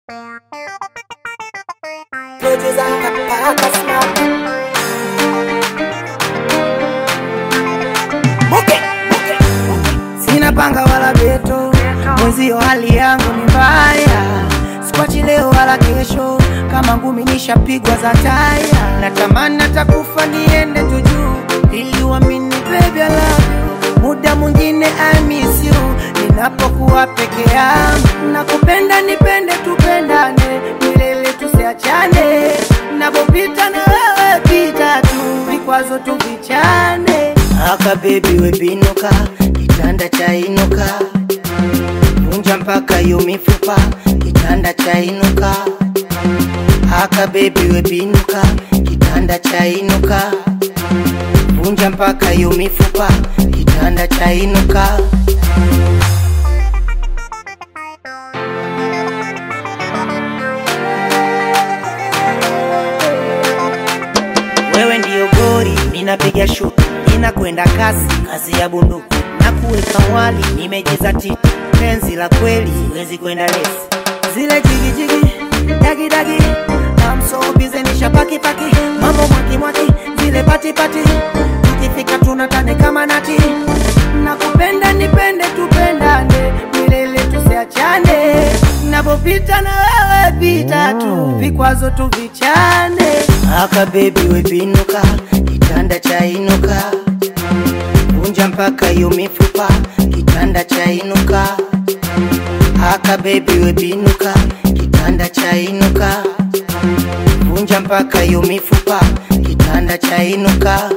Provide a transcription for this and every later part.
Sina panga wala beto, mwenzio hali yangu ni mbaya. Sikuachi leo wala kesho, kama ngumi nishapigwa za taya. Natamani atakufa niende tu juu, ili uamini baby I love you. Muda mwingine I miss you, ninapokuwa peke yangu. Nakupenda nipende tupendane, milele tusiachane. Napopita na wewe pita tu, vikwazo tuvichane. Aka baby we binuka, kitanda cha inuka. Vunja mpaka hiyo mifupa, kitanda cha inuka. Aka baby we binuka, kitanda cha inuka. Vunja mpaka hiyo mifupa, kitanda cha inuka. Wewe ndiyo gori, ninapiga shuti, ninakwenda kasi ya bunduki. Na kuweka wali, nimejeza titi, penzi la kweli, siwezi kwenda lesi. Zile jigi jigi, dagi dagi, I'm so busy nisha paki paki. Mambo mwaki mwaki, zile pati pati, tukifika tunatane kama nati. Nakupenda nipende tupendane, milele tusiachane. Napopita na wewe pita tu, vikwazo tuvichane. Aka baby we binuka, kitanda cha inuka. Vunja mpaka hiyo mifupa, kitanda cha inuka. Aka baby we binuka, kitanda cha inuka. Vunja mpaka hiyo mifupa, kitanda cha inuka.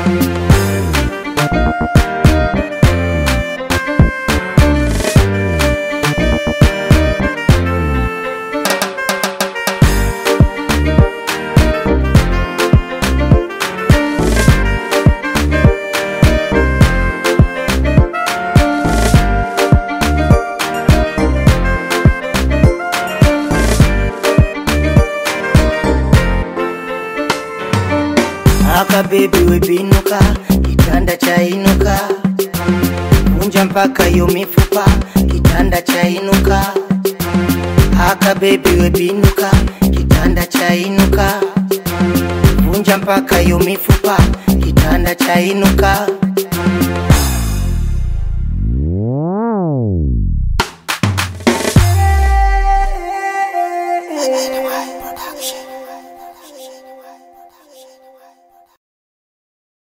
Aka baby we binuka, kitanda cha inuka. Vunja mpaka hiyo mifupa, kitanda cha inuka. Aka baby we binuka, kitanda cha inuka. Vunja mpaka hiyo mifupa, kitanda cha inuka.